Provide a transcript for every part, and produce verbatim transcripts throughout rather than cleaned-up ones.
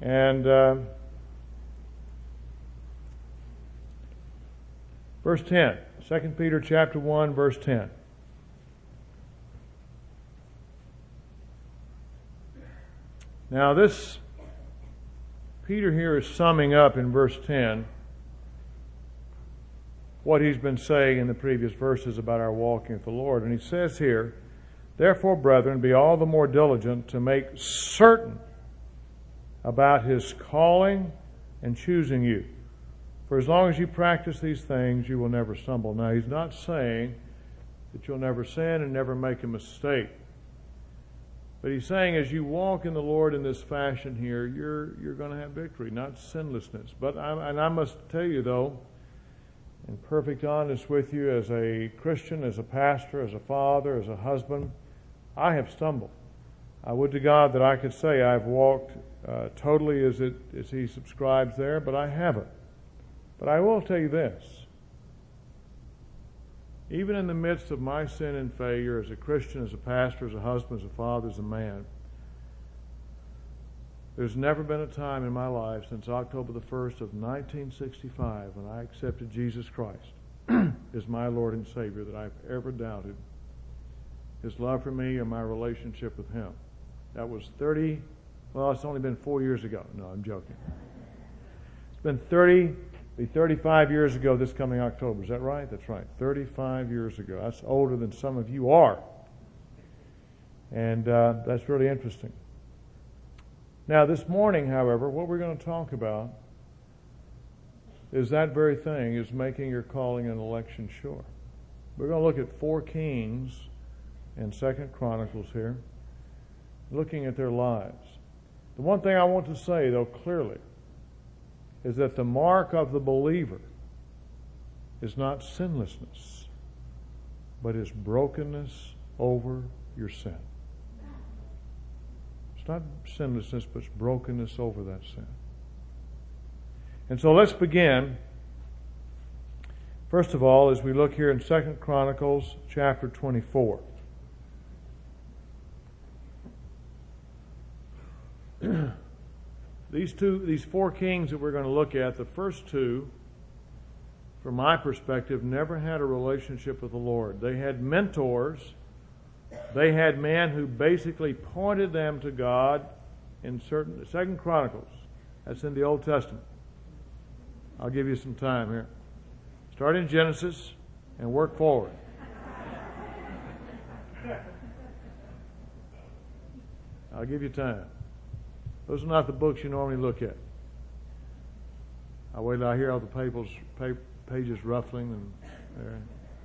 And uh, verse ten, Second Peter chapter one, verse ten. Now this, Peter here is summing up in verse ten what he's been saying in the previous verses about our walking with the Lord. And he says here, therefore, brethren, be all the more diligent to make certain about His calling and choosing you. For as long as you practice these things, you will never stumble. Now, he's not saying that you'll never sin and never make a mistake. But he's saying as you walk in the Lord in this fashion here, you're you're going to have victory, not sinlessness. But I, and I must tell you, though, in perfect honesty with you, as a Christian, as a pastor, as a father, as a husband, I have stumbled. I would to God that I could say I've walked uh, totally as it as He subscribes there, but I haven't. But I will tell you this. Even in the midst of my sin and failure as a Christian, as a pastor, as a husband, as a father, as a man, there's never been a time in my life since October the first of nineteen sixty-five when I accepted Jesus Christ as my Lord and Savior that I've ever doubted His love for me or my relationship with Him. That was thirty, well, it's only been four years ago. No, I'm joking. It's been thirty, be thirty-five years ago this coming October. Is that right? That's right. thirty-five years ago. That's older than some of you are. And uh, that's really interesting. Now, this morning, however, what we're going to talk about is that very thing, is making your calling and election sure. We're going to look at four kings in Second Chronicles here, looking at their lives. The one thing I want to say, though, clearly, is that the mark of the believer is not sinlessness, but is brokenness over your sin. It's not sinlessness, but it's brokenness over that sin. And so let's begin. First of all, as we look here in Second Chronicles chapter twenty-four. These two, these four kings that we're going to look at, the first two, from my perspective, never had a relationship with the Lord. They had mentors. They had men who basically pointed them to God in certain Second Chronicles. That's in the Old Testament. I'll give you some time here. Start in Genesis and work forward. I'll give you time. Those are not the books you normally look at. I wait till I hear all the pages, pages ruffling and there.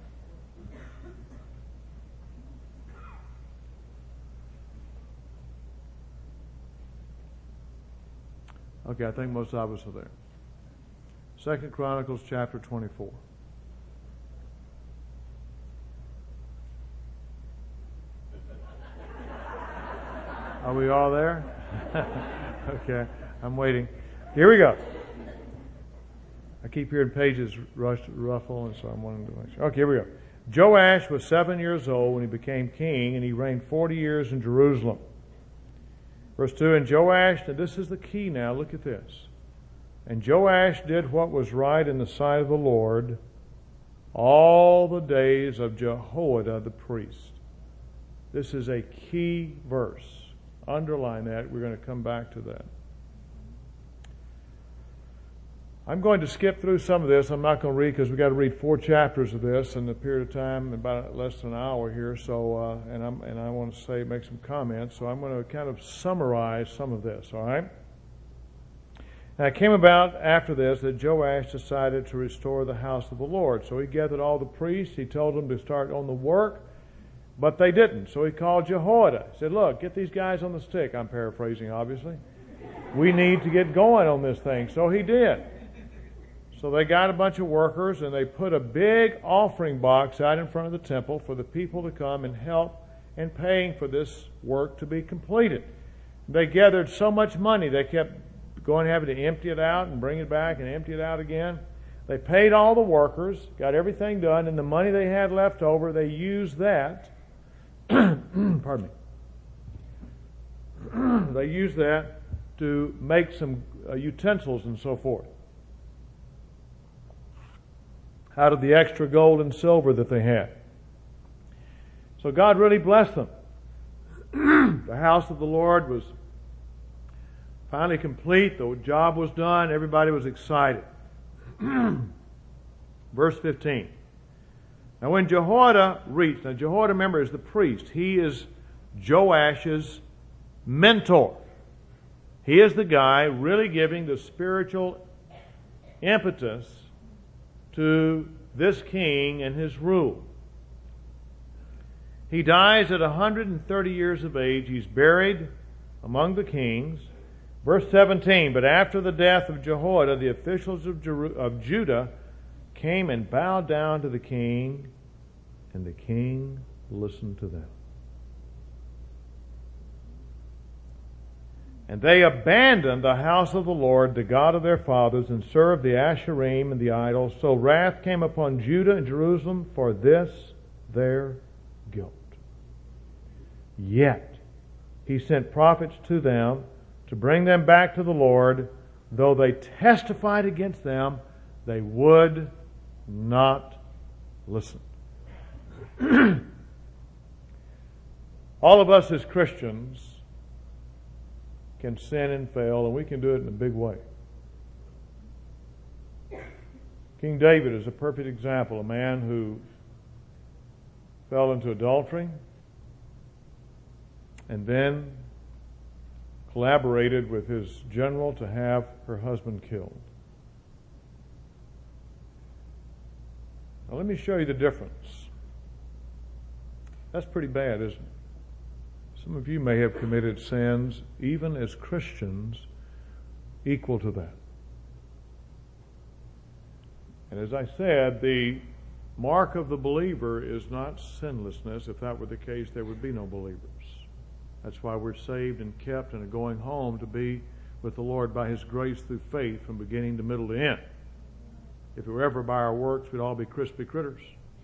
Okay, I think most of us are there. Second Chronicles chapter twenty-four. Are we all there? Okay, I'm waiting. Here we go. I keep hearing pages rush, ruffle, and so I'm wanting to make sure. Okay, here we go. Joash was seven years old when he became king, and he reigned forty years in Jerusalem. Verse two, and Joash, and this is the key now, look at this. And Joash did what was right in the sight of the Lord all the days of Jehoiada the priest. This is a key verse. Underline that. We're going to come back to that. I'm going to skip through some of this. I'm not going to read because we've got to read four chapters of this in a period of time, about less than an hour here. So, uh, and I'm and I want to say make some comments. So I'm going to kind of summarize some of this. All right. Now it came about after this that Joash decided to restore the house of the Lord. So he gathered all the priests. He told them to start on the work, but they didn't. So he called Jehoiada. He said, "Look, get these guys on the stick." I'm paraphrasing, obviously. We need to get going on this thing. So he did. So they got a bunch of workers and they put a big offering box out in front of the temple for the people to come and help in paying for this work to be completed. They gathered so much money they kept going having to empty it out and bring it back and empty it out again. They paid all the workers, got everything done, and the money they had left over, they used that. Pardon me. They used that to make some uh, utensils and so forth out of the extra gold and silver that they had. So God really blessed them. The house of the Lord was finally complete. The job was done. Everybody was excited. Verse fifteen. Now when Jehoiada reached, now Jehoiada, remember, is the priest. He is Joash's mentor. He is the guy really giving the spiritual impetus to this king and his rule. He dies at one hundred thirty years of age. He's buried among the kings. Verse seventeen, but after the death of Jehoiada, the officials of, Jeru- of Judah came and bowed down to the king, and the king listened to them. And they abandoned the house of the Lord, the God of their fathers, and served the Asherim and the idols. So wrath came upon Judah and Jerusalem for this their guilt. Yet he sent prophets to them to bring them back to the Lord. Though they testified against them, they would not listen. All of us as Christians can sin and fail, and we can do it in a big way. King David is a perfect example, a man who fell into adultery and then collaborated with his general to have her husband killed. Now let me show you the difference. That's pretty bad, isn't it? Some of you may have committed sins, even as Christians, equal to that. And as I said, the mark of the believer is not sinlessness. If that were the case, there would be no believers. That's why we're saved and kept and are going home to be with the Lord by His grace through faith from beginning to middle to end. If it were ever by our works, we'd all be crispy critters.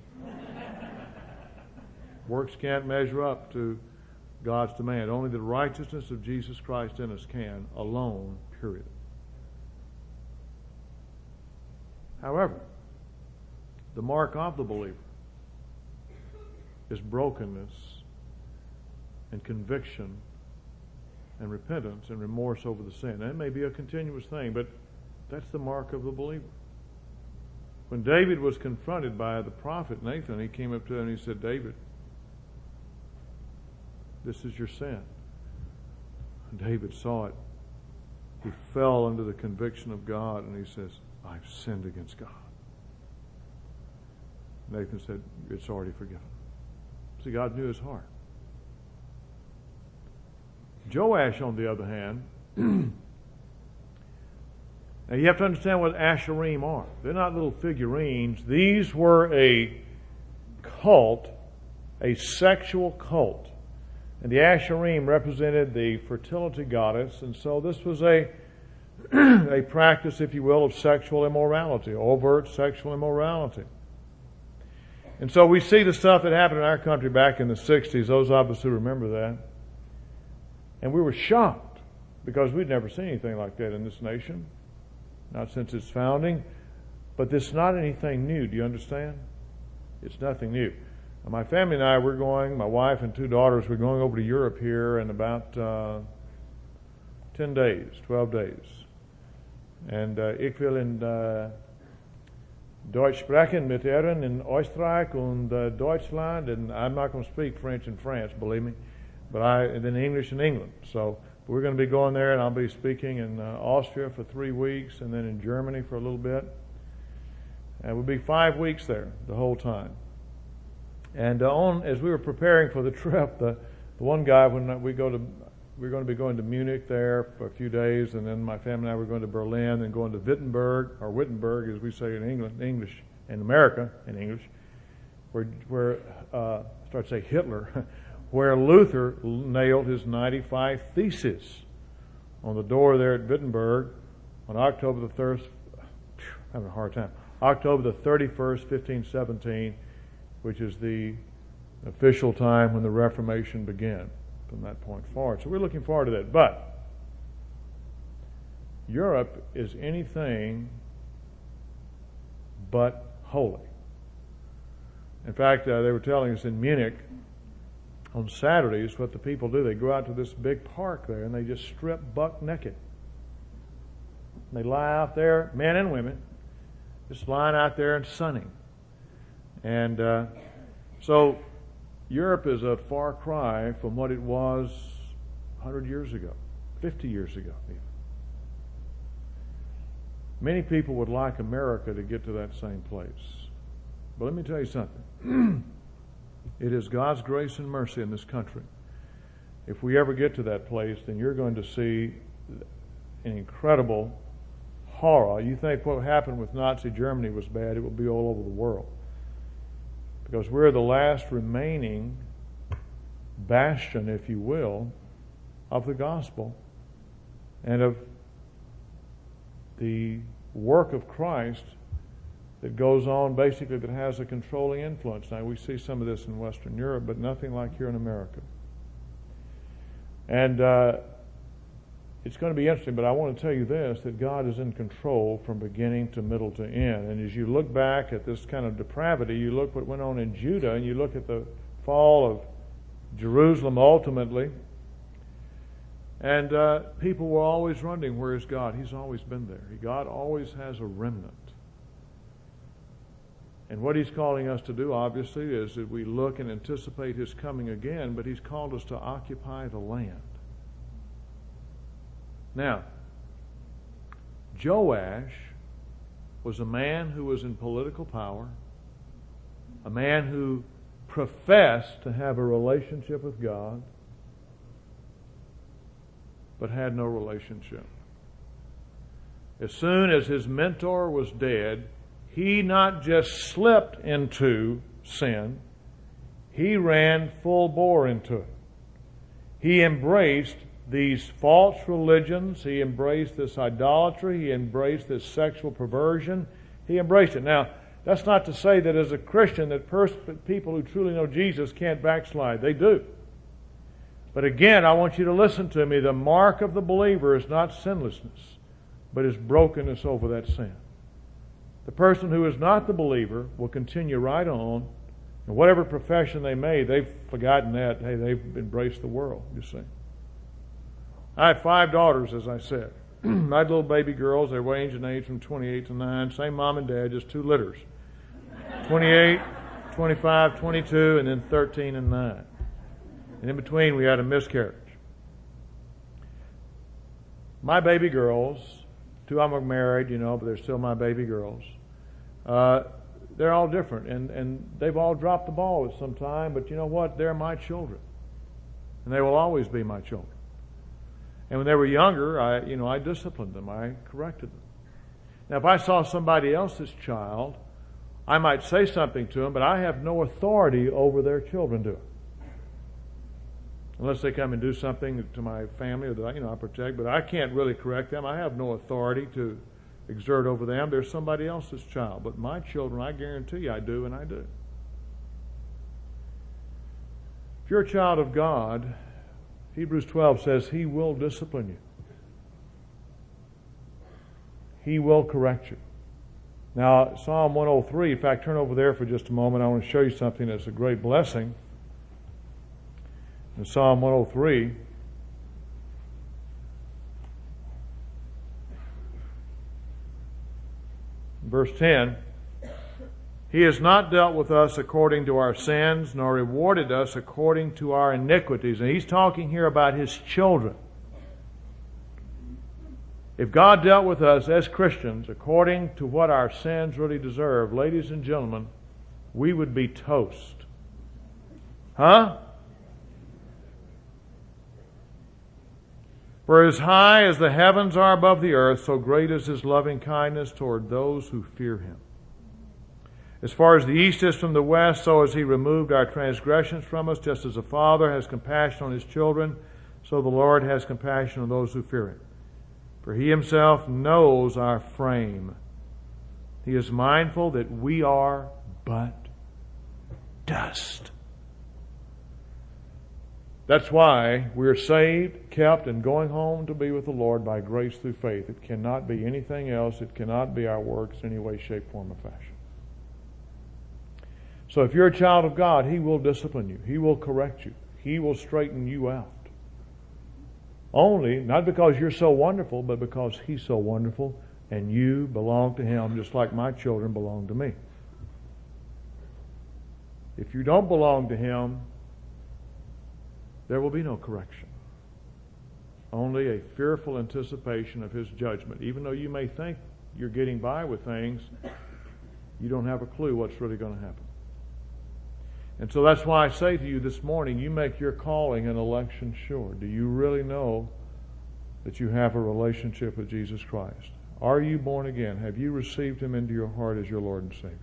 Works can't measure up to God's demand. Only the righteousness of Jesus Christ in us can, alone, period. However, the mark of the believer is brokenness and conviction and repentance and remorse over the sin. That may be a continuous thing, but that's the mark of the believer. When David was confronted by the prophet Nathan, he came up to him and he said, David, this is your sin. And David saw it. He fell under the conviction of God and he says, I've sinned against God. Nathan said, it's already forgiven. See, God knew his heart. Joash, on the other hand, now you have to understand what Asherim are. They're not little figurines. These were a cult, a sexual cult. And the Asherim represented the fertility goddess, and so this was a a practice, if you will, of sexual immorality, overt sexual immorality. And so we see the stuff that happened in our country back in the sixties, those of us who remember that. And we were shocked because we'd never seen anything like that in this nation, not since its founding. But this is not anything new, do you understand? It's nothing new. My family and I, we're going, my wife and two daughters, we're going over to Europe here in about uh, ten days, twelve days. And uh, ich will in uh, Deutsch sprechen mit Ihnen in Österreich und uh, Deutschland, and I'm not going to speak French in France, believe me, but I, and then English in England. So we're going to be going there, and I'll be speaking in uh, Austria for three weeks, and then in Germany for a little bit. And we'll be five weeks there the whole time. And uh, on as we were preparing for the trip, the, the one guy, when we go to, we're going to be going to Munich there for a few days, and then my family and I were going to Berlin, and going to Wittenberg, or Wittenberg as we say in England, English, in America, in English, where, where uh, start to say Hitler, where Luther nailed his ninety-five Theses on the door there at Wittenberg on October the third, having a hard time, October the thirty-first, fifteen seventeen, which is the official time when the Reformation began from that point forward. So we're looking forward to that. But Europe is anything but holy. In fact, uh, they were telling us in Munich on Saturdays what the people do. They go out to this big park there and they just strip buck naked. They lie out there, men and women, just lying out there and sunning. And uh, so Europe is a far cry from what it was one hundred years ago, fifty years ago even. Many people would like America to get to that same place. But let me tell you something. It is God's grace and mercy in this country. If we ever get to that place, then you're going to see an incredible horror. You think what happened with Nazi Germany was bad, it will be all over the world. Because we're the last remaining bastion, if you will, of the gospel and of the work of Christ that goes on, basically, that has a controlling influence. Now, we see some of this in Western Europe, but nothing like here in America. And uh, it's going to be interesting, but I want to tell you this, that God is in control from beginning to middle to end. And as you look back at this kind of depravity, you look what went on in Judah, and you look at the fall of Jerusalem ultimately, and uh, people were always wondering, where is God? He's always been there. God always has a remnant. And what He's calling us to do, obviously, is that we look and anticipate His coming again, but He's called us to occupy the land. Now, Joash was a man who was in political power, a man who professed to have a relationship with God, but had no relationship. As soon as his mentor was dead, he not just slipped into sin, he ran full bore into it. He embraced these false religions, he embraced this idolatry, he embraced this sexual perversion, he embraced it. Now, that's not to say that as a Christian that pers- people who truly know Jesus can't backslide. They do. But again, I want you to listen to me. The mark of the believer is not sinlessness, but is brokenness over that sin. The person who is not the believer will continue right on, and whatever profession they made, they've forgotten that. Hey, they've embraced the world, you see. I had five daughters, as I said. I had little baby girls. They range in age from twenty-eight to nine. Same mom and dad, just two litters. twenty-eight, twenty-five, twenty-two, and then thirteen and nine. And in between, we had a miscarriage. My baby girls, two of them are married, you know, but they're still my baby girls. Uh, they're all different, and, and they've all dropped the ball at some time, but you know what? They're my children. And they will always be my children. And when they were younger, I, you know, I disciplined them. I corrected them. Now, if I saw somebody else's child, I might say something to them, but I have no authority over their children to it. Unless they come and do something to my family or that, you know, I protect, but I can't really correct them. I have no authority to exert over them. They're somebody else's child. But my children, I guarantee you, I do, and I do. If you're a child of God, Hebrews twelve says He will discipline you. He will correct you. Now, Psalm one oh three, in fact, turn over there for just a moment. I want to show you something that's a great blessing. In Psalm one oh three, verse ten, He has not dealt with us according to our sins, nor rewarded us according to our iniquities. And He's talking here about His children. If God dealt with us as Christians according to what our sins really deserve, ladies and gentlemen, we would be toast. Huh? For as high as the heavens are above the earth, so great is His loving kindness toward those who fear Him. As far as the east is from the west, so has He removed our transgressions from us, just as a father has compassion on his children, so the Lord has compassion on those who fear Him. For He Himself knows our frame. He is mindful that we are but dust. That's why we're saved, kept, and going home to be with the Lord by grace through faith. It cannot be anything else. It cannot be our works in any way, shape, form, or fashion. So if you're a child of God, He will discipline you. He will correct you. He will straighten you out. Only, not because you're so wonderful, but because He's so wonderful and you belong to Him just like my children belong to me. If you don't belong to Him, there will be no correction. Only a fearful anticipation of His judgment. Even though you may think you're getting by with things, you don't have a clue what's really going to happen. And so that's why I say to you this morning, you make your calling and election sure. Do you really know that you have a relationship with Jesus Christ? Are you born again? Have you received Him into your heart as your Lord and Savior?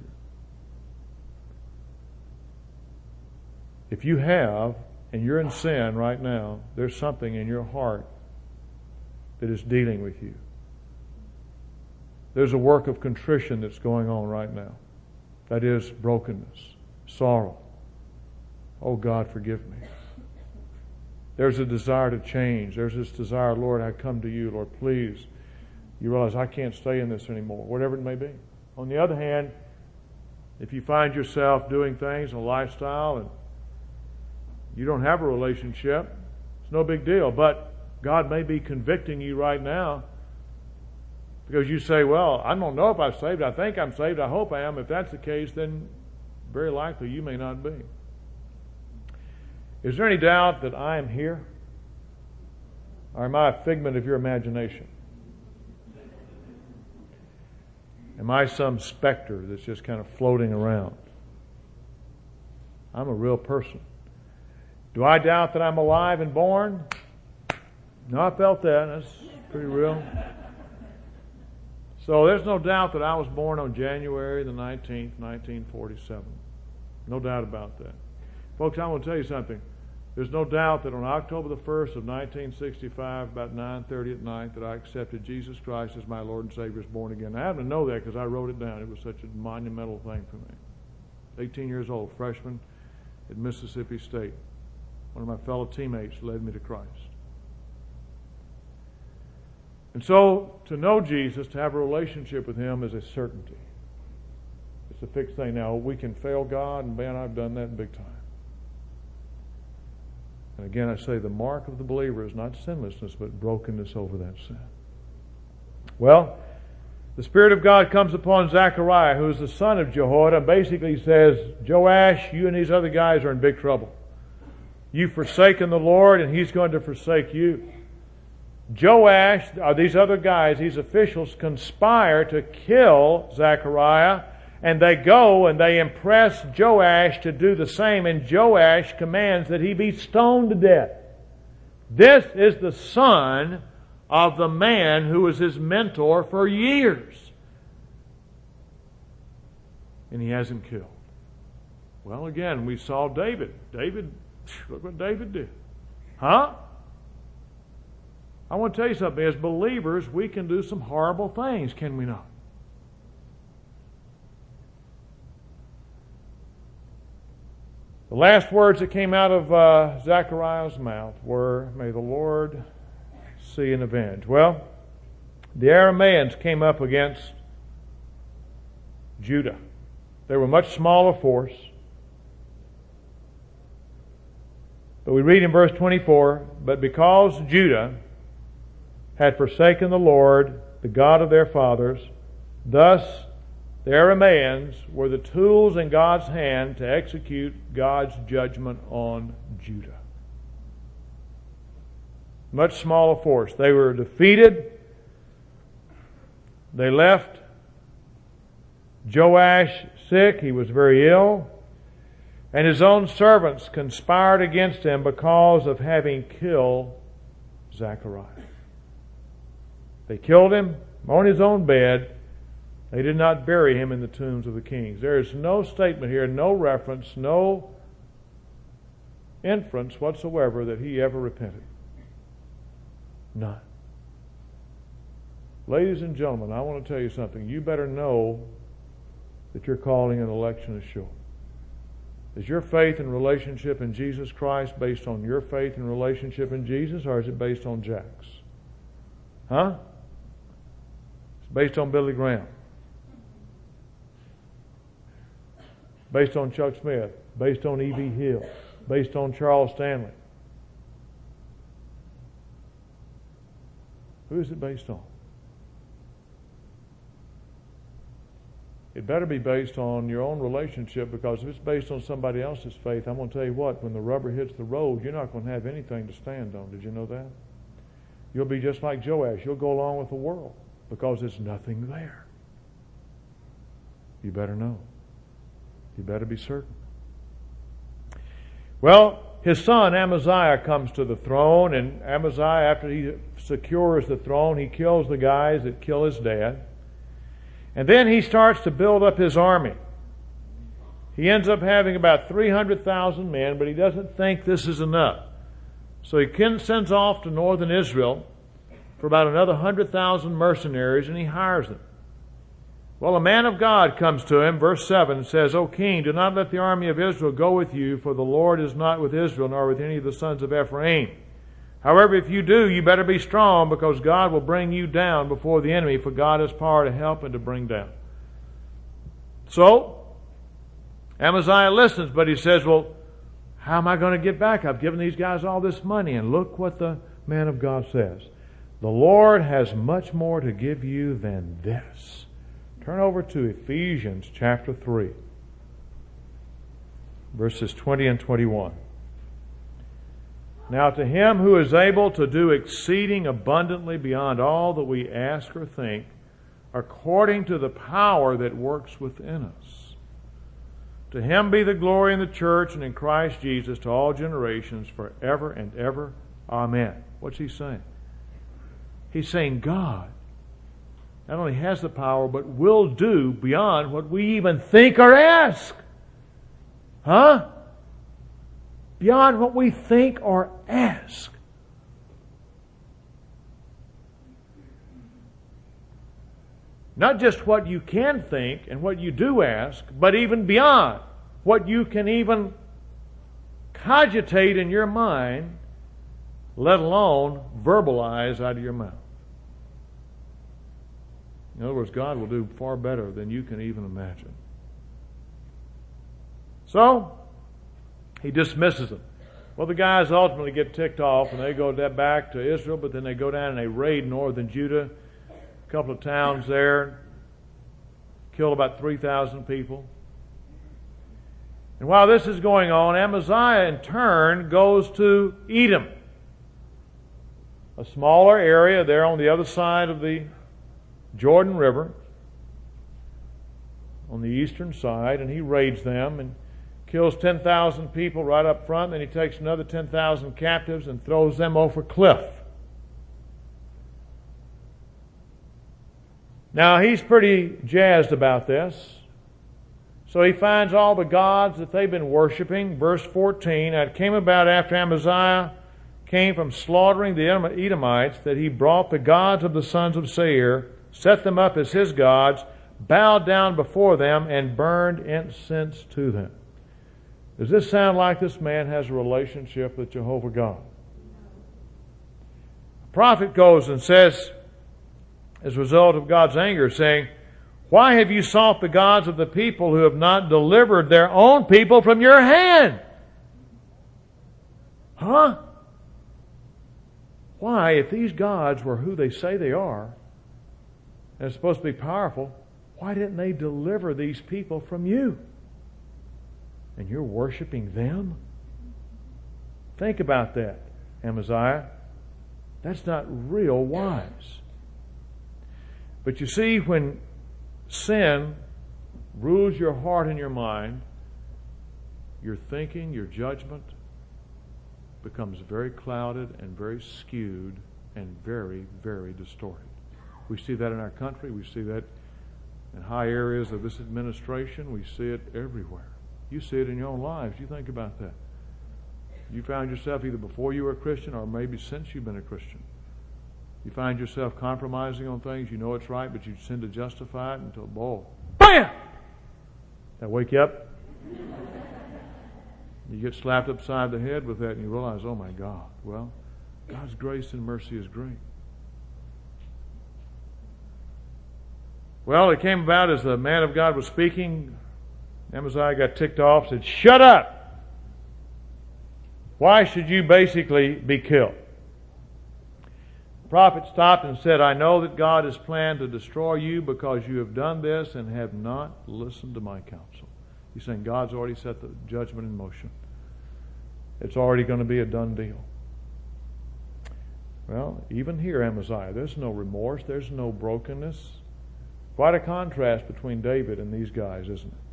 If you have, and you're in sin right now, there's something in your heart that is dealing with you. There's a work of contrition that's going on right now. That is brokenness, sorrow. Oh God, forgive me. There's a desire to change. There's this desire, Lord, I come to you, Lord, please. You realize I can't stay in this anymore, whatever it may be. On the other hand, if you find yourself doing things, a lifestyle, and you don't have a relationship, it's no big deal. But God may be convicting you right now because you say, well, I don't know if I'm saved. I think I'm saved. I hope I am. If that's the case, then very likely you may not be. Is there any doubt that I am here? Or am I a figment of your imagination? Am I some specter that's just kind of floating around? I'm a real person. Do I doubt that I'm alive and born? No, I felt that. That's pretty real. So there's no doubt that I was born on January the nineteenth, nineteen forty-seven. No doubt about that. Folks, I want to tell you something. There's no doubt that on October the first of nineteen sixty-five, about nine thirty at night, that I accepted Jesus Christ as my Lord and Savior, as born again. I happen to know that because I wrote it down. It was such a monumental thing for me. eighteen years old, freshman at Mississippi State. One of my fellow teammates led me to Christ. And so, to know Jesus, to have a relationship with Him is a certainty. It's a fixed thing. Now, we can fail God, and man, I've done that big time. And again, I say the mark of the believer is not sinlessness, but brokenness over that sin. Well, the Spirit of God comes upon Zechariah, who is the son of Jehoiada, and basically says, Joash, you and these other guys are in big trouble. You've forsaken the Lord, and He's going to forsake you. Joash, or these other guys, these officials, conspire to kill Zechariah, and they go and they impress Joash to do the same, and Joash commands that he be stoned to death. This is the son of the man who was his mentor for years. And he has him killed. Well, again, we saw David. David, look what David did. Huh? I want to tell you something. As believers, we can do some horrible things, can we not? The last words that came out of uh, Zechariah's mouth were, may the Lord see and avenge. Well, the Arameans came up against Judah. They were a much smaller force. But we read in verse twenty-four, but because Judah had forsaken the Lord, the God of their fathers, thus the Arameans were the tools in God's hand to execute God's judgment on Judah. Much smaller force. They were defeated. They left Joash sick. He was very ill. And his own servants conspired against him because of having killed Zechariah. They killed him on his own bed. They did not bury him in the tombs of the kings. There is no statement here, no reference, no inference whatsoever that he ever repented. None. Ladies and gentlemen, I want to tell you something. You better know that your calling and election is sure. Is your faith and relationship in Jesus Christ based on your faith and relationship in Jesus, or is it based on Jack's? Huh? It's based on Billy Graham. Based on Chuck Smith. Based on E B Hill. Based on Charles Stanley. Who is it based on? It better be based on your own relationship, because if it's based on somebody else's faith, I'm going to tell you what, when the rubber hits the road, you're not going to have anything to stand on. Did you know that? You'll be just like Joash. You'll go along with the world because there's nothing there. You better know. You better be certain. Well, his son Amaziah comes to the throne, and Amaziah, after he secures the throne, he kills the guys that kill his dad. And then he starts to build up his army. He ends up having about three hundred thousand men, but he doesn't think this is enough. So he sends off to northern Israel for about another one hundred thousand mercenaries, and he hires them. Well, a man of God comes to him, verse seven, and says, O king, do not let the army of Israel go with you, for the Lord is not with Israel, nor with any of the sons of Ephraim. However, if you do, you better be strong, because God will bring you down before the enemy, for God has power to help and to bring down. So, Amaziah listens, but he says, well, how am I going to get back? I've given these guys all this money. And look what the man of God says. The Lord has much more to give you than this. Turn over to Ephesians chapter three, verses twenty and twenty-one. Now to him who is able to do exceeding abundantly beyond all that we ask or think, according to the power that works within us. To him be the glory in the church and in Christ Jesus to all generations forever and ever. Amen. What's he saying? He's saying God not only has the power, but will do beyond what we even think or ask. Huh? Beyond what we think or ask. Not just what you can think and what you do ask, but even beyond what you can even cogitate in your mind, let alone verbalize out of your mouth. In other words, God will do far better than you can even imagine. So, he dismisses them. Well, the guys ultimately get ticked off and they go back to Israel, but then they go down and they raid northern Judah, a couple of towns there, kill about three thousand people. And while this is going on, Amaziah in turn goes to Edom, a smaller area there on the other side of the Jordan River, on the eastern side, and he raids them and kills ten thousand people right up front. Then he takes another ten thousand captives and throws them over a cliff. Now, he's pretty jazzed about this. So he finds all the gods that they've been worshiping. Verse fourteen, it came about after Amaziah came from slaughtering the Edomites that he brought the gods of the sons of Seir, set them up as his gods, bowed down before them, and burned incense to them. Does this sound like this man has a relationship with Jehovah God? The prophet goes and says, as a result of God's anger, saying, why have you sought the gods of the people who have not delivered their own people from your hand? Huh? Why, if these gods were who they say they are, and it's supposed to be powerful, why didn't they deliver these people from you? And you're worshiping them? Think about that, Amaziah. That's not real wise. But you see, when sin rules your heart and your mind, your thinking, your judgment becomes very clouded and very skewed and very, very distorted. We see that in our country. We see that in high areas of this administration. We see it everywhere. You see it in your own lives. You think about that. You found yourself either before you were a Christian or maybe since you've been a Christian. You find yourself compromising on things. You know it's right, but you tend to justify it until, boy, bam! That wake you up? You get slapped upside the head with that and you realize, oh my God, well, God's grace and mercy is great. Well, it came about as the man of God was speaking, Amaziah got ticked off, said, shut up! Why should you basically be killed? The prophet stopped and said, I know that God has planned to destroy you because you have done this and have not listened to my counsel. He's saying God's already set the judgment in motion. It's already going to be a done deal. Well, even here, Amaziah, there's no remorse, there's no brokenness. Quite a contrast between David and these guys, isn't it?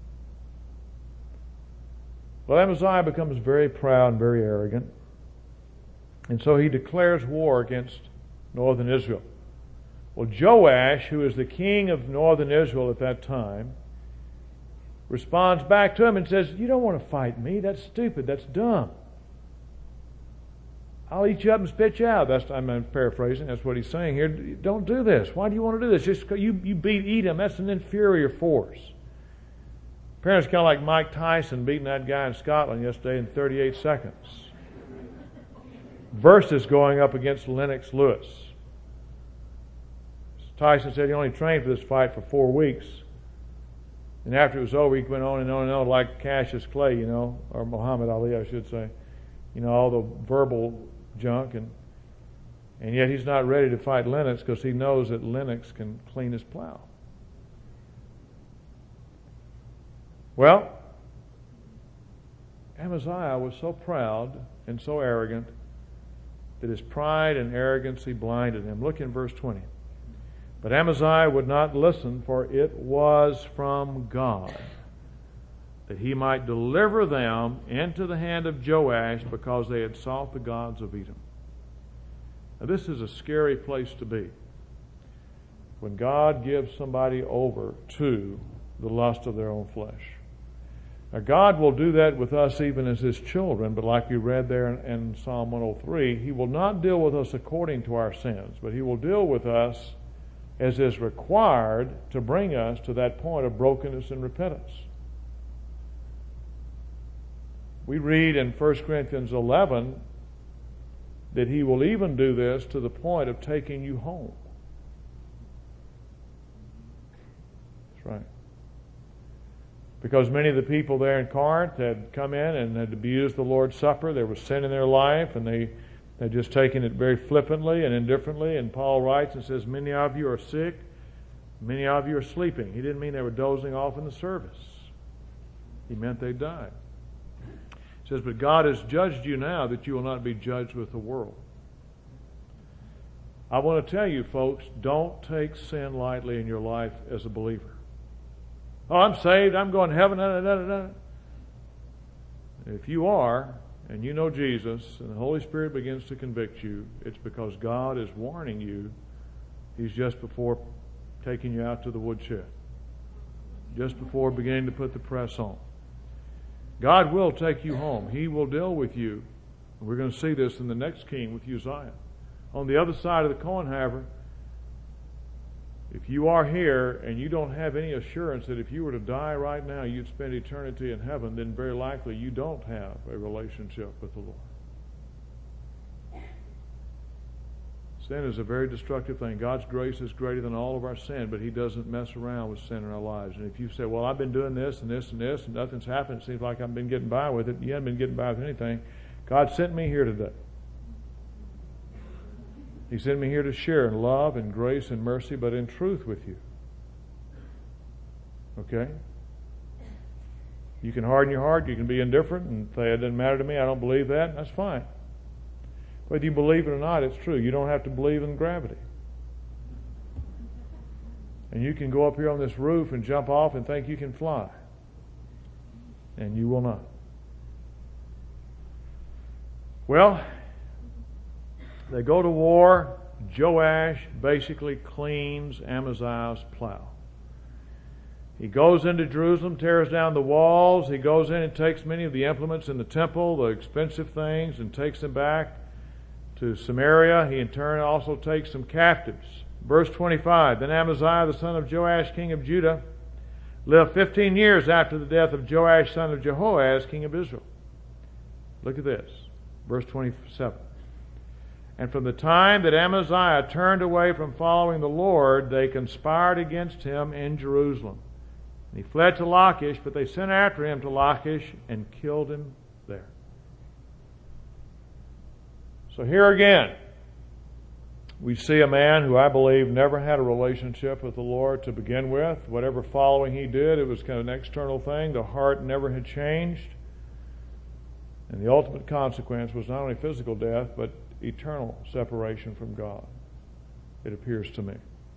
Well, Amaziah becomes very proud and very arrogant. And so he declares war against northern Israel. Well, Joash, who is the king of northern Israel at that time, responds back to him and says, you don't want to fight me. That's stupid. That's dumb. I'll eat you up and spit you out. That's, I'm paraphrasing. That's what he's saying here. Don't do this. Why do you want to do this? Just you, you beat Edom. That's an inferior force. Apparently it's kind of like Mike Tyson beating that guy in Scotland yesterday in thirty-eight seconds. Versus going up against Lennox Lewis. Tyson said he only trained for this fight for four weeks. And after it was over, he went on and on and on like Cassius Clay, you know, or Muhammad Ali, I should say. You know, all the verbal junk. And and yet he's not ready to fight Lennox because he knows that Lennox can clean his plow. Well, Amaziah was so proud and so arrogant that his pride and arrogancy blinded him. Look in verse twenty. But Amaziah would not listen, for it was from God, that he might deliver them into the hand of Joash, because they had sought the gods of Edom. Now this is a scary place to be. When God gives somebody over to the lust of their own flesh. Now God will do that with us even as His children, but like you read there in, in Psalm one oh three, He will not deal with us according to our sins, but He will deal with us as is required to bring us to that point of brokenness and repentance. We read in First Corinthians eleven that He will even do this to the point of taking you home. That's right. Because many of the people there in Corinth had come in and had abused the Lord's Supper. There was sin in their life, and they had just taken it very flippantly and indifferently. And Paul writes and says, many of you are sick, many of you are sleeping. He didn't mean they were dozing off in the service. He meant they died. He says, but God has judged you now that you will not be judged with the world. I want to tell you, folks, don't take sin lightly in your life as a believer. Oh, I'm saved, I'm going to heaven, da, da, da, da. If you are, and you know Jesus, and the Holy Spirit begins to convict you, it's because God is warning you. He's just before taking you out to the woodshed. Just before beginning to put the press on. God will take you home. He will deal with you. We're going to see this in the next king with Uzziah. On the other side of the coin, however, if you are here and you don't have any assurance that if you were to die right now you'd spend eternity in heaven, then very likely you don't have a relationship with the Lord. Sin is a very destructive thing. God's grace is greater than all of our sin, but He doesn't mess around with sin in our lives. And if you say, well, I've been doing this and this and this and nothing's happened, it seems like I've been getting by with it. You haven't been getting by with anything. God sent me here today. He sent me here to share in love and grace and mercy, but in truth with you. Okay? You can harden your heart, you can be indifferent and say, it doesn't matter to me, I don't believe that. That's fine. Whether you believe it or not, it's true. You don't have to believe in gravity. And you can go up here on this roof and jump off and think you can fly. And you will not. Well, they go to war. Joash basically cleans Amaziah's plow. He goes into Jerusalem, tears down the walls. He goes in and takes many of the implements in the temple, the expensive things, and takes them back to Samaria. He in turn also takes some captives. Verse twenty-five, then Amaziah the son of Joash, king of Judah, lived fifteen years after the death of Joash son of Jehoahaz, king of Israel. Look at this. Verse twenty-seven. And from the time that Amaziah turned away from following the Lord, they conspired against him in Jerusalem. And he fled to Lachish, but they sent after him to Lachish and killed him there. So here again, we see a man who I believe never had a relationship with the Lord to begin with. Whatever following he did, it was kind of an external thing. The heart never had changed. And the ultimate consequence was not only physical death, but eternal separation from God, it appears to me.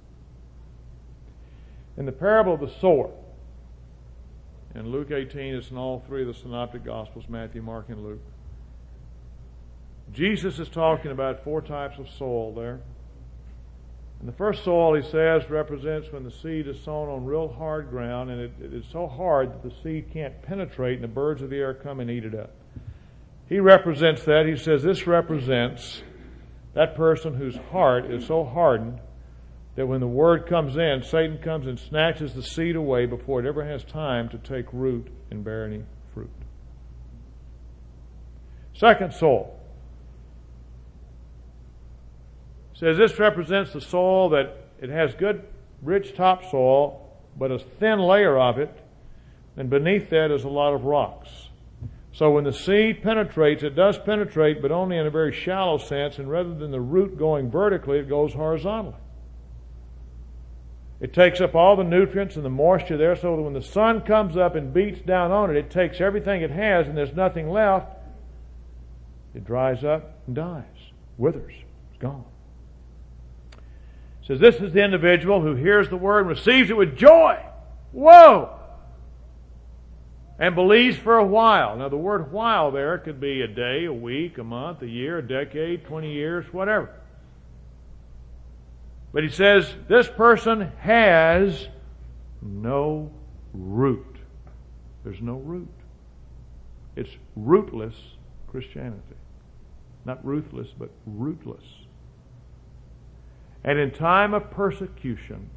In the parable of the sower, in Luke eighteen, it's in all three of the synoptic Gospels, Matthew, Mark, and Luke. Jesus is talking about four types of soil there. And the first soil, he says, represents when the seed is sown on real hard ground, and it, it is so hard that the seed can't penetrate, and the birds of the air come and eat it up. He represents that. He says this represents that person whose heart is so hardened that when the word comes in, Satan comes and snatches the seed away before it ever has time to take root and bear any fruit. Second soil says this represents the soil that it has good, rich topsoil, but a thin layer of it, and beneath that is a lot of rocks. So when the seed penetrates, it does penetrate, but only in a very shallow sense, and rather than the root going vertically, it goes horizontally. It takes up all the nutrients and the moisture there, so that when the sun comes up and beats down on it, it takes everything it has, and there's nothing left. It dries up and dies, withers, it's gone. It says this is the individual who hears the word and receives it with joy. Whoa! And believes for a while. Now the word while there could be a day, a week, a month, a year, a decade, twenty years, whatever. But he says this person has no root. There's no root. It's rootless Christianity. Not ruthless, but rootless. And in time of persecution,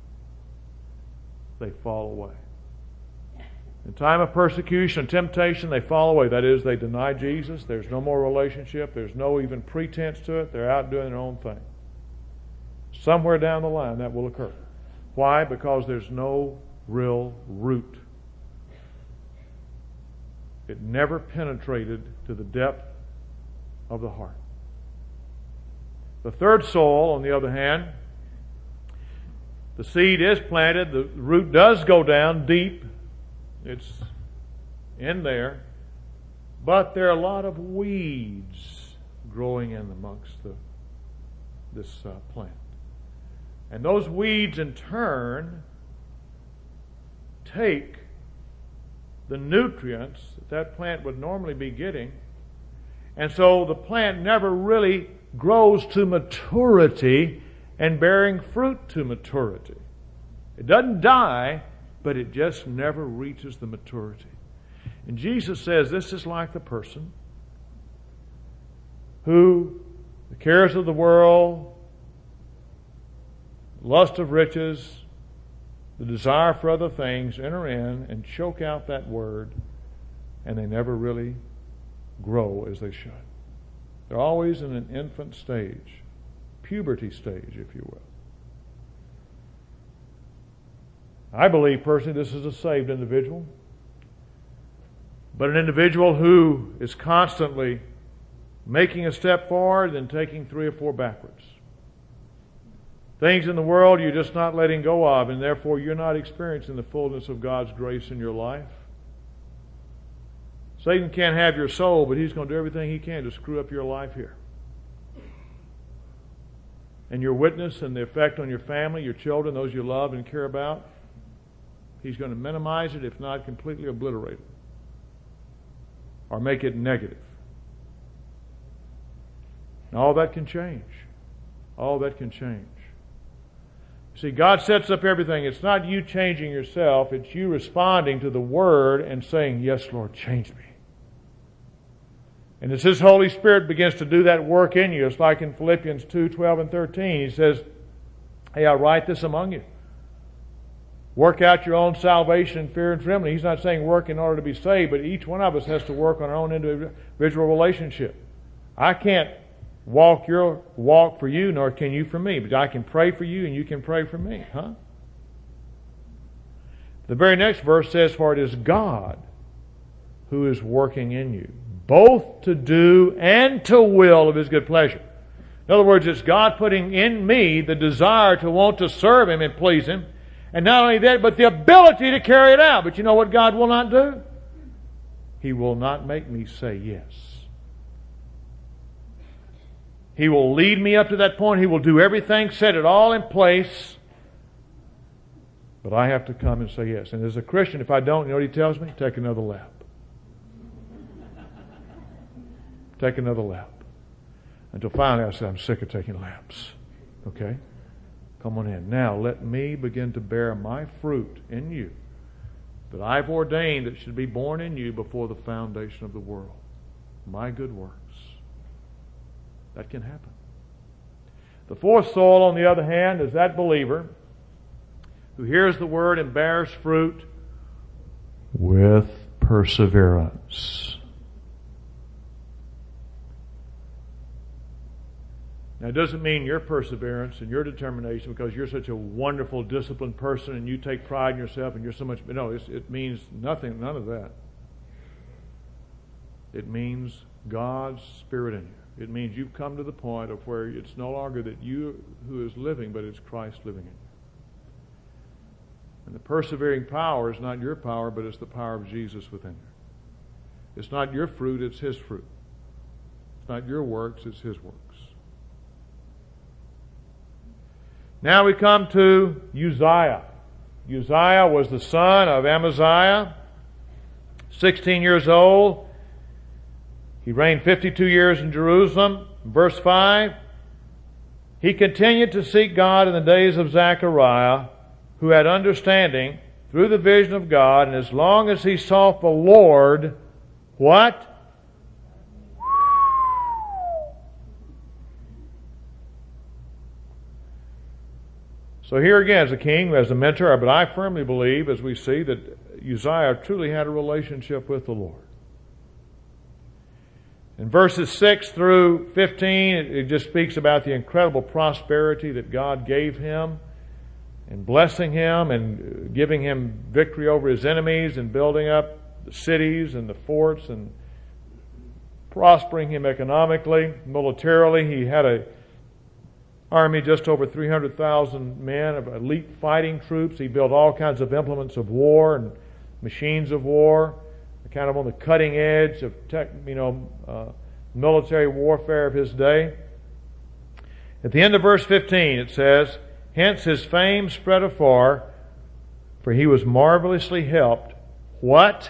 they fall away. In time of persecution and temptation, they fall away. That is, they deny Jesus. There's no more relationship. There's no even pretense to it. They're out doing their own thing. Somewhere down the line, that will occur. Why? Because there's no real root. It never penetrated to the depth of the heart. The third soil, on the other hand, the seed is planted. The root does go down deep. It's in there. But there are a lot of weeds growing in amongst the, this uh, plant. And those weeds in turn take the nutrients that that plant would normally be getting. And so the plant never really grows to maturity and bearing fruit to maturity. It doesn't die, but it just never reaches the maturity. And Jesus says this is like the person who the cares of the world, lust of riches, the desire for other things enter in and choke out that word, and they never really grow as they should. They're always in an infant stage, puberty stage, if you will. I believe personally this is a saved individual, but an individual who is constantly making a step forward and taking three or four backwards. Things in the world you're just not letting go of, and therefore you're not experiencing the fullness of God's grace in your life. Satan can't have your soul, but he's going to do everything he can to screw up your life here. And your witness and the effect on your family, your children, those you love and care about, he's going to minimize it, if not completely obliterate it. Or make it negative. And all that can change. All that can change. See, God sets up everything. It's not you changing yourself. It's you responding to the Word and saying, yes, Lord, change me. And as His Holy Spirit begins to do that work in you, it's like in Philippians two, twelve and thirteen. He says, hey, I write this among you. Work out your own salvation in fear and trembling. He's not saying work in order to be saved, but each one of us has to work on our own individual relationship. I can't walk your walk for you, nor can you for me, but I can pray for you and you can pray for me. Huh? The very next verse says, for it is God who is working in you, both to do and to will of His good pleasure. In other words, it's God putting in me the desire to want to serve Him and please Him. And not only that, but the ability to carry it out. But you know what God will not do? He will not make me say yes. He will lead me up to that point. He will do everything, set it all in place. But I have to come and say yes. And as a Christian, if I don't, you know what He tells me? Take another lap. Take another lap. Until finally I say, I'm sick of taking laps. Okay? Come on in. Now let me begin to bear my fruit in you that I've ordained that should be born in you before the foundation of the world. My good works. That can happen. The fourth soil, on the other hand, is that believer who hears the word and bears fruit with perseverance. Now, it doesn't mean your perseverance and your determination because you're such a wonderful, disciplined person and you take pride in yourself and you're so much... No, it's, it means nothing, none of that. It means God's Spirit in you. It means you've come to the point of where it's no longer that you who is living, but it's Christ living in you. And the persevering power is not your power, but it's the power of Jesus within you. It's not your fruit, it's His fruit. It's not your works, it's His works. Now we come to Uzziah. Uzziah was the son of Amaziah, sixteen years old. He reigned fifty-two years in Jerusalem. Verse five, he continued to seek God in the days of Zechariah, who had understanding through the vision of God, and as long as he sought the Lord, what? So here again, as a king, as a mentor, but I firmly believe, as we see, that Uzziah truly had a relationship with the Lord. In verses six through fifteen, it just speaks about the incredible prosperity that God gave him, and blessing him, and giving him victory over his enemies, and building up the cities and the forts, and prospering him economically, militarily. He had a army just over three hundred thousand men of elite fighting troops. He built all kinds of implements of war and machines of war, kind of on the cutting edge of tech, you know, uh, military warfare of his day. At the end of verse fifteen, it says, hence his fame spread afar, for he was marvelously helped. What?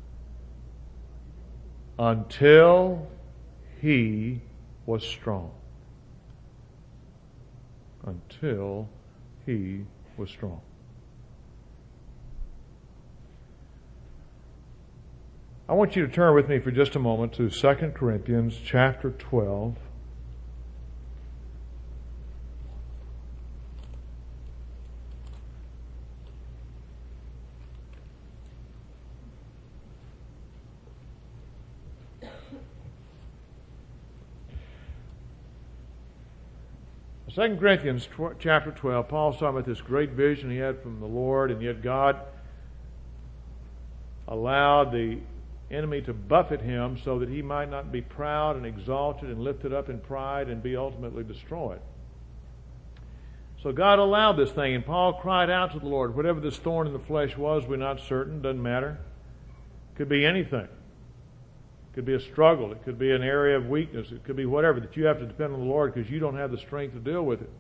Until he was strong. Until he was strong. I want you to turn with me for just a moment to Second Corinthians chapter twelve. Second Corinthians tw- chapter twelve, Paul's talking about this great vision he had from the Lord, and yet God allowed the enemy to buffet him so that he might not be proud and exalted and lifted up in pride and be ultimately destroyed. So God allowed this thing, and Paul cried out to the Lord. Whatever this thorn in the flesh was, we're not certain, doesn't matter. It could be anything. It could be a struggle. It could be an area of weakness. It could be whatever, that you have to depend on the Lord because you don't have the strength to deal with it.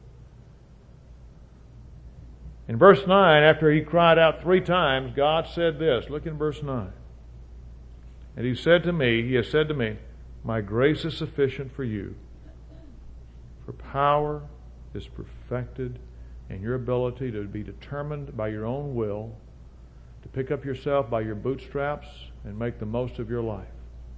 In verse nine, after he cried out three times, God said this. Look in verse nine. And he said to me, he has said to me, my grace is sufficient for you, for power is perfected in your ability to be determined by your own will, to pick up yourself by your bootstraps and make the most of your life.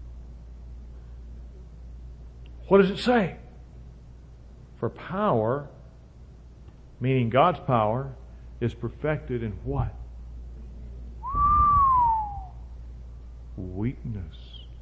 What does it say? For power, meaning God's power, is perfected in what? Weakness.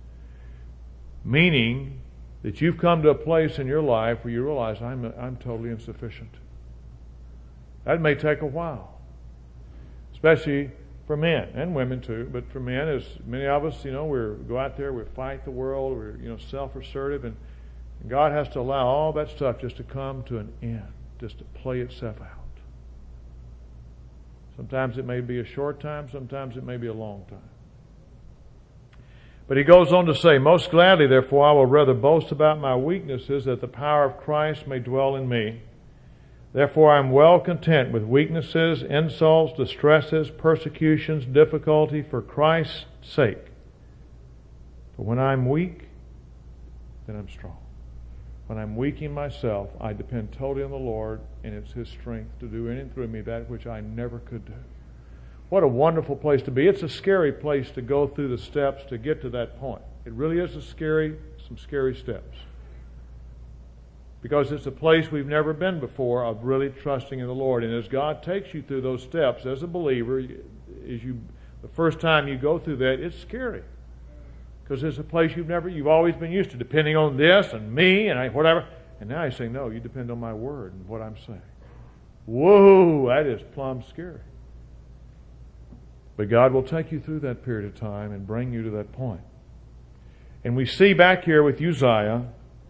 Meaning that you've come to a place in your life where you realize I'm, I'm totally insufficient. That may take a while. Especially for men and women too, but for men, as many of us, you know, we go out there, we fight the world, we're, you know, self-assertive, and God has to allow all that stuff just to come to an end, just to play itself out. Sometimes it may be a short time, sometimes it may be a long time. But he goes on to say, most gladly, therefore, I will rather boast about my weaknesses, that the power of Christ may dwell in me. Therefore I am well content with weaknesses, insults, distresses, persecutions, difficulty, for Christ's sake. For when I am weak, then I'm strong. When I'm weak in myself, I depend totally on the Lord, and it's His strength to do in and through me that which I never could do. What a wonderful place to be. It's a scary place to go through the steps to get to that point. It really is a scary, some scary steps. Because it's a place we've never been before of really trusting in the Lord. And as God takes you through those steps as a believer, as you, the first time you go through that, it's scary. Because it's a place you've never, you've always been used to, depending on this and me and I, whatever. And now He's saying, no, you depend on my word and what I'm saying. Whoa, that is plumb scary. But God will take you through that period of time and bring you to that point. And we see back here with Uzziah,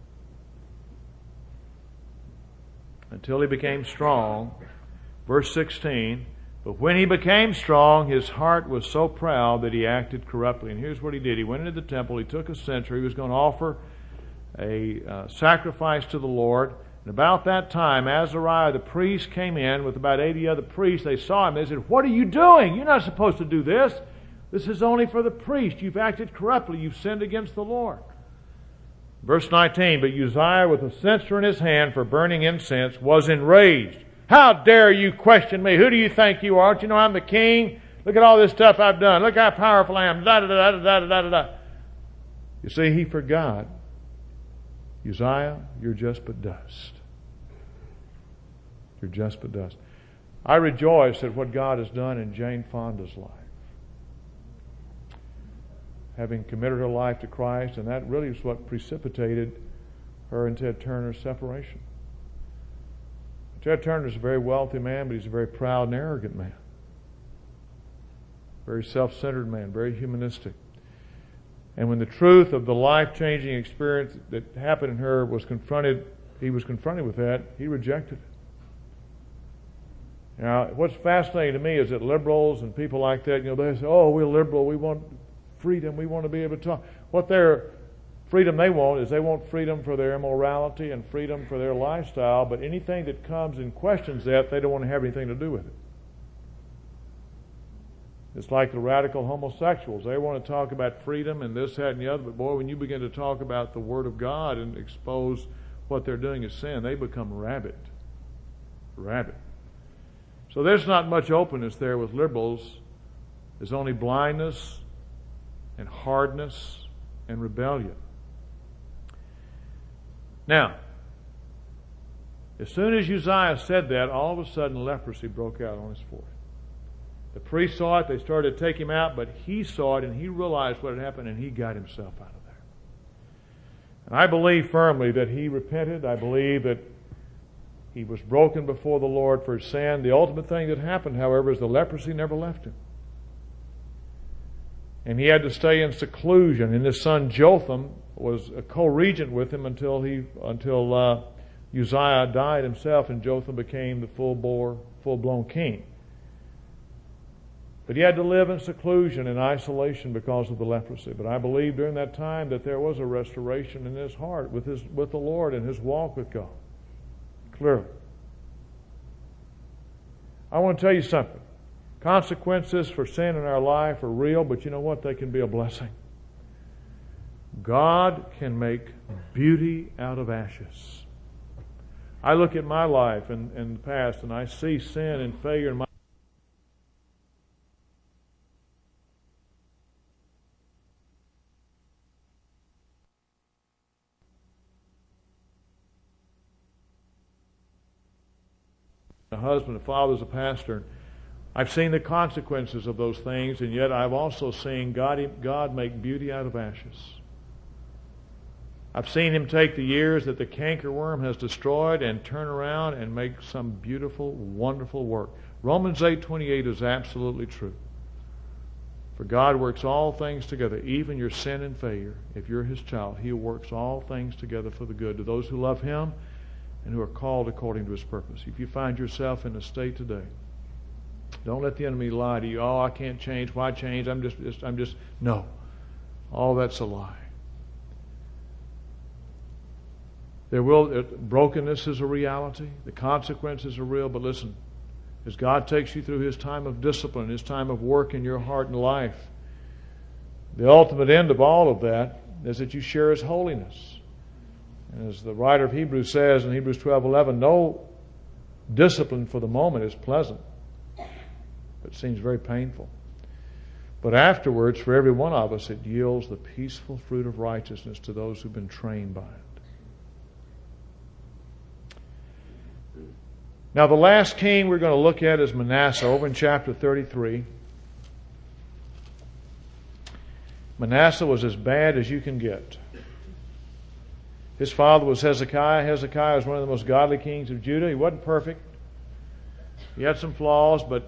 until he became strong, verse sixteen, but when he became strong, his heart was so proud that he acted corruptly. And here's what he did. He went into the temple, he took a censer, he was going to offer a uh, sacrifice to the Lord. And about that time, Azariah the priest came in with about eighty other priests. They saw him. They said, what are you doing? You're not supposed to do this. This is only for the priest. You've acted corruptly. You've sinned against the Lord. Verse nineteen, but Uzziah with a censer in his hand for burning incense was enraged. How dare you question me? Who do you think you are? Don't you know I'm the king? Look at all this stuff I've done. Look how powerful I am. Da, da, da, da, da, da, da. You see, he forgot. Uzziah, you're just but dust. You're just but dust. I rejoice at what God has done in Jane Fonda's life. Having committed her life to Christ, and that really is what precipitated her and Ted Turner's separation. Ted Turner's a very wealthy man, but he's a very proud and arrogant man. Very self-centered man, very humanistic. And when the truth of the life-changing experience that happened in her was confronted, he was confronted with that, he rejected it. Now, what's fascinating to me is that liberals and people like that, you know, they say, oh, we're liberal, we want freedom, we want to be able to talk. What their freedom they want is they want freedom for their immorality and freedom for their lifestyle, but anything that comes and questions that, they don't want to have anything to do with it. It's like the radical homosexuals. They want to talk about freedom and this, that, and the other, but boy, when you begin to talk about the Word of God and expose what they're doing as sin, they become rabid. Rabid. So there's not much openness there with liberals. There's only blindness and hardness and rebellion. Now, as soon as Uzziah said that, all of a sudden leprosy broke out on his forehead. The priest saw it, they started to take him out, but he saw it and he realized what had happened and he got himself out of there. And I believe firmly that he repented. I believe that he was broken before the Lord for his sin. The ultimate thing that happened, however, is the leprosy never left him. And he had to stay in seclusion. And his son Jotham was a co-regent with him until he until uh, Uzziah died himself, and Jotham became the full-bore, full-blown king. But he had to live in seclusion and isolation because of the leprosy. But I believe during that time that there was a restoration in his heart with his with the Lord and his walk with God. Clearly. I want to tell you something. Consequences for sin in our life are real, but you know what? They can be a blessing. God can make beauty out of ashes. I look at my life in, in the past and I see sin and failure in my a husband, a father, a pastor. I've seen the consequences of those things, and yet I've also seen God, God make beauty out of ashes. I've seen Him take the years that the cankerworm has destroyed and turn around and make some beautiful, wonderful work. Romans eight twenty-eight is absolutely true. For God works all things together, even your sin and failure. If you're His child, He works all things together for the good to those who love Him and who are called according to His purpose. If you find yourself in a state today, don't let the enemy lie to you. Oh, I can't change. Why change? I'm just, just I'm just, no. All that's a lie. There will, brokenness is a reality. The consequences are real. But listen, as God takes you through His time of discipline, His time of work in your heart and life, the ultimate end of all of that is that you share His holiness. And as the writer of Hebrews says in Hebrews twelve eleven, no discipline for the moment is pleasant. It seems very painful. But afterwards, for every one of us, it yields the peaceful fruit of righteousness to those who've been trained by it. Now, the last king we're going to look at is Manasseh, over in chapter thirty-three. Manasseh was as bad as you can get. His father was Hezekiah. Hezekiah was one of the most godly kings of Judah. He wasn't perfect. He had some flaws, but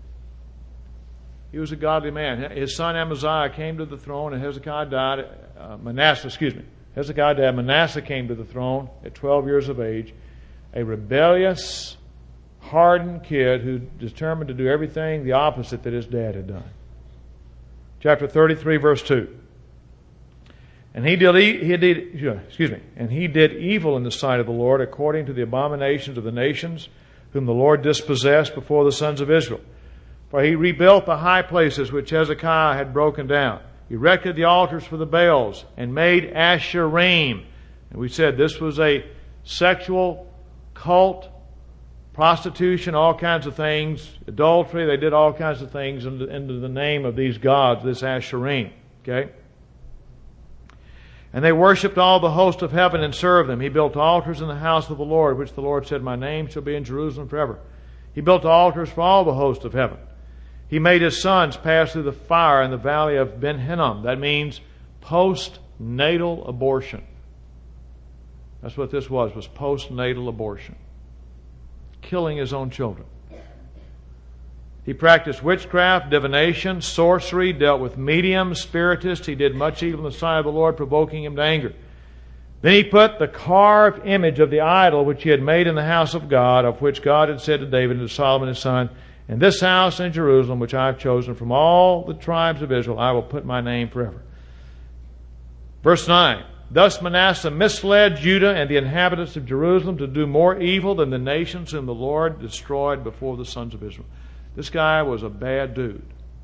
he was a godly man. His son Amaziah came to the throne, and Hezekiah died. Uh, Manasseh, excuse me. Hezekiah died. Manasseh came to the throne at twelve years of age. A rebellious, hardened kid who determined to do everything the opposite that his dad had done. Chapter thirty-three, verse two. And he did, he did, excuse me, and he did evil in the sight of the Lord, according to the abominations of the nations, whom the Lord dispossessed before the sons of Israel. For he rebuilt the high places which Hezekiah had broken down, erected the altars for the Baals, and made Asherim. And we said this was a sexual cult, prostitution, all kinds of things, adultery. They did all kinds of things into, into the name of these gods, this Asherim. Okay? And they worshipped all the host of heaven and served them. He built altars in the house of the Lord, which the Lord said, My name shall be in Jerusalem forever. He built altars for all the host of heaven. He made his sons pass through the fire in the valley of Ben Hinnom. That means postnatal abortion. That's what this was, was postnatal abortion. Killing his own children. He practiced witchcraft, divination, sorcery, dealt with mediums, spiritists. He did much evil in the sight of the Lord, provoking him to anger. Then he put the carved image of the idol which he had made in the house of God, of which God had said to David and to Solomon his son, In this house in Jerusalem, which I have chosen from all the tribes of Israel, I will put my name forever. Verse nine. Thus Manasseh misled Judah and the inhabitants of Jerusalem to do more evil than the nations whom the Lord destroyed before the sons of Israel. This guy was a bad dude.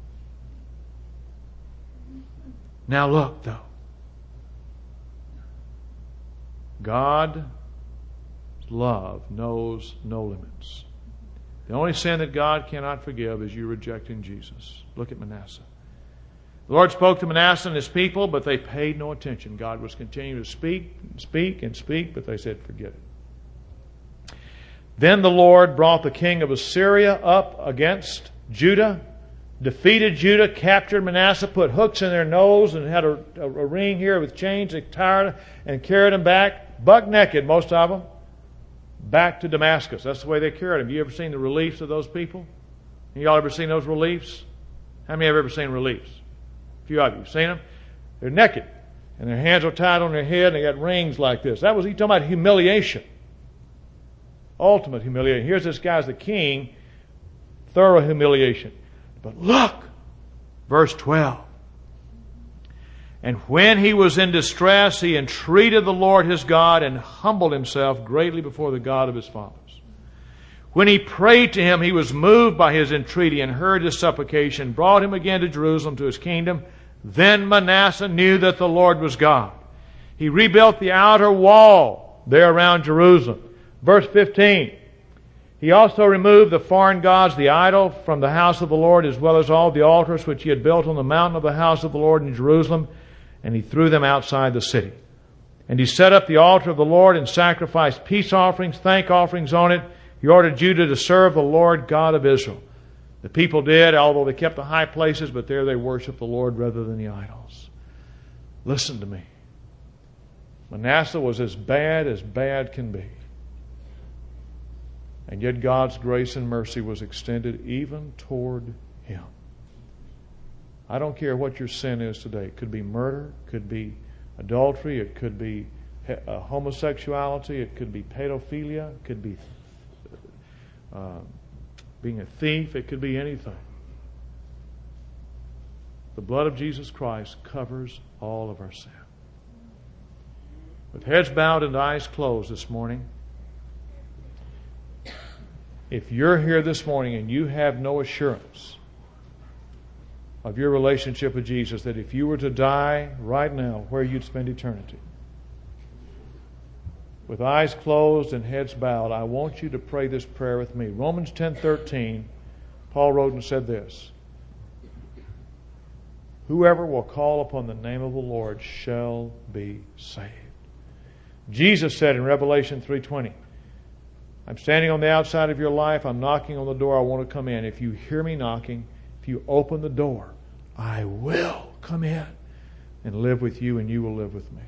Now look, though. God's love knows no limits. The only sin that God cannot forgive is you rejecting Jesus. Look at Manasseh. The Lord spoke to Manasseh and his people, but they paid no attention. God was continuing to speak and speak and speak, but they said, forget it. Then the Lord brought the king of Assyria up against Judah, defeated Judah, captured Manasseh, put hooks in their nose, and had a, a, a ring here with chains. They tied and carried him back, buck naked, most of them, back to Damascus. That's the way they carried him. You ever seen the reliefs of those people? Y'all ever seen those reliefs? How many have ever seen reliefs? A few of you have seen them. They're naked, and their hands are tied on their head, and they got rings like this. That was, he's talking about humiliation. Ultimate humiliation. Here's this guy's the king. Thorough humiliation. But look, verse twelve. And when he was in distress, he entreated the Lord his God and humbled himself greatly before the God of his fathers. When he prayed to him, he was moved by his entreaty and heard his supplication, brought him again to Jerusalem to his kingdom. Then Manasseh knew that the Lord was God. He rebuilt the outer wall there around Jerusalem. Verse fifteen. He also removed the foreign gods, the idol, from the house of the Lord, as well as all the altars which he had built on the mountain of the house of the Lord in Jerusalem, and he threw them outside the city. And he set up the altar of the Lord and sacrificed peace offerings, thank offerings on it. He ordered Judah to serve the Lord God of Israel. The people did, although they kept the high places, but there they worshiped the Lord rather than the idols. Listen to me. Manasseh was as bad as bad can be. And yet God's grace and mercy was extended even toward him. I don't care what your sin is today. It could be murder, it could be adultery, it could be uh, homosexuality, it could be pedophilia, it could be uh, being a thief, it could be anything. The blood of Jesus Christ covers all of our sin. With heads bowed and eyes closed this morning, if you're here this morning and you have no assurance of your relationship with Jesus, that if you were to die right now, where you'd spend eternity, with eyes closed and heads bowed, I want you to pray this prayer with me. Romans ten thirteen, Paul wrote and said this: whoever will call upon the name of the Lord shall be saved. Jesus said in Revelation three twenty, I'm standing on the outside of your life. I'm knocking on the door. I want to come in. If you hear me knocking, if you open the door, I will come in and live with you, and you will live with me.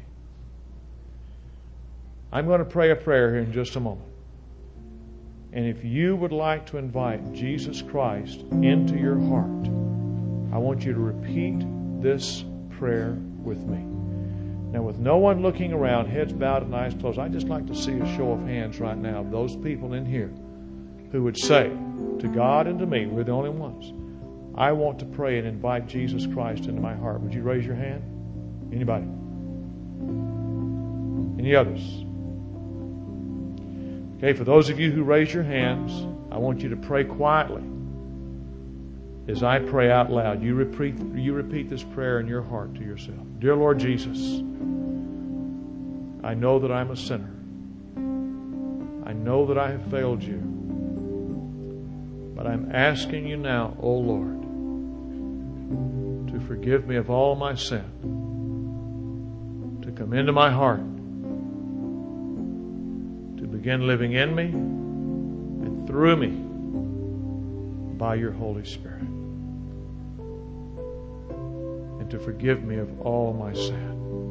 I'm going to pray a prayer here in just a moment. And if you would like to invite Jesus Christ into your heart, I want you to repeat this prayer with me. Now, with no one looking around, heads bowed and eyes closed, I'd just like to see a show of hands right now of those people in here who would say to God and to me, we're the only ones, I want to pray and invite Jesus Christ into my heart. Would you raise your hand? Anybody? Any others? Okay, for those of you who raise your hands, I want you to pray quietly as I pray out loud. You repeat, you repeat this prayer in your heart to yourself. Dear Lord Jesus, I know that I'm a sinner. I know that I have failed you. But I'm asking you now, O Lord, to forgive me of all my sin, to come into my heart, to begin living in me and through me by your Holy Spirit, and to forgive me of all my sin.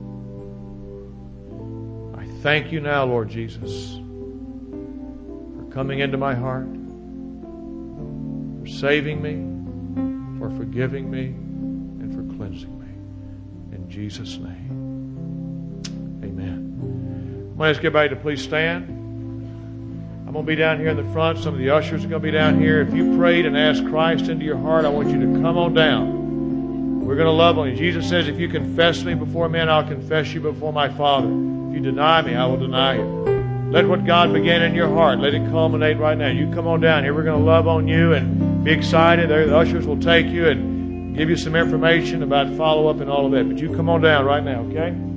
I thank you now, Lord Jesus, for coming into my heart, for saving me, for forgiving me, and for cleansing me. In Jesus' name, amen. I'm going to ask everybody to please stand. I'm going to be down here in the front. Some of the ushers are going to be down here. If you prayed and asked Christ into your heart, I want you to come on down. We're going to love on you. Jesus says, if you confess me before men, I'll confess you before my Father. If you deny me, I will deny you. Let what God began in your heart, let it culminate right now. You come on down here. We're going to love on you and be excited. The ushers will take you and give you some information about follow-up and all of that. But you come on down right now, okay?